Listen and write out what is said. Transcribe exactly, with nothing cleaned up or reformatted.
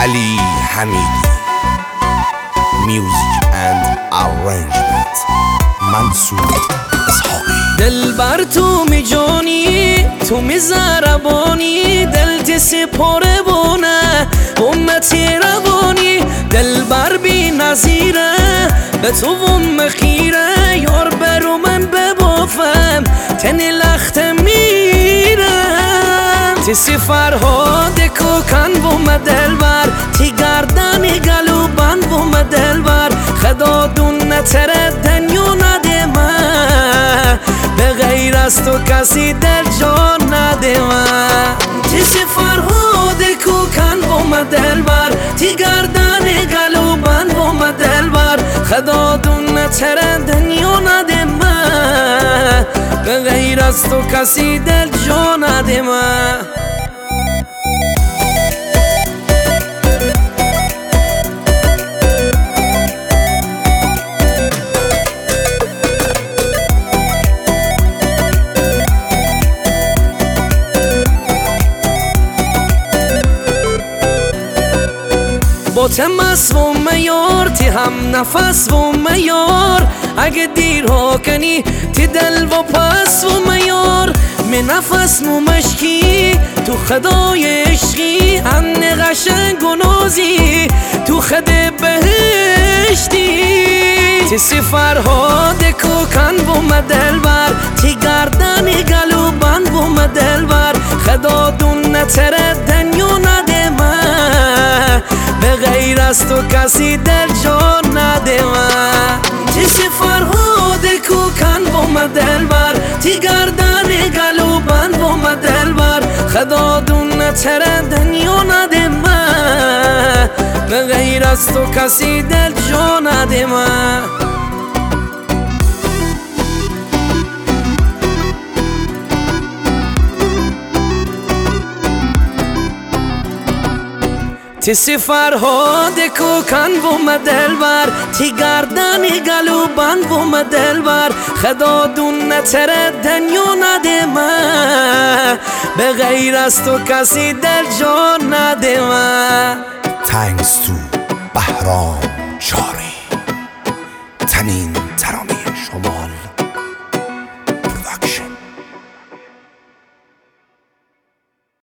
علی حمیدی. Music and arrangement منصور اسحاقی. دل بر تو می جانی، تو می زربانی، دل تسی پره بونه امتی روانی. دل بر بی نظیره به تو وم خیره، یار برو من ببافم تنی لخت میرم. تسی فرهاد کوکن وم دل بر، تی گردنی گلوبن وم دل بر. خدا دون نتره دنیو نده من، به غیر از تو کسی دل جان نده من. تسی فرهاد کوکن وم دل بر، تی گردنی گلوبن وم دل بر. خدا دون نتره دنیو نده من، به غیر از تو کسی دل جان نده من. با تمس و میار تی هم نفس و میار، اگه دیر ها کنی تی دل و پس و میار. می نفس مو مشکی تو خدای عشقی، هن قشنگ و نازی تو خد بهشتی. تی سی فرهاد کوکن وم دل بر، تی گردنی گلوبن وم دل بر. خدا دون نتره دنیو نده من، به غیر از تو کسی دل جان نده من. تی سی فرهاد کوکن وم دل بر، تی گردنی گلوبن وم دل بر. خدا دون نتره دنیو نده من، به غیر از تو کسی دل جان نده من. تی سی فرهاد کوکن وم دل بر، تی گردنی گلوبن وم دل بر. خدا دون نتره دنیو نده من، به غیر از تو کسی دل جان نده من. Thanks to بهرام جاری. تنین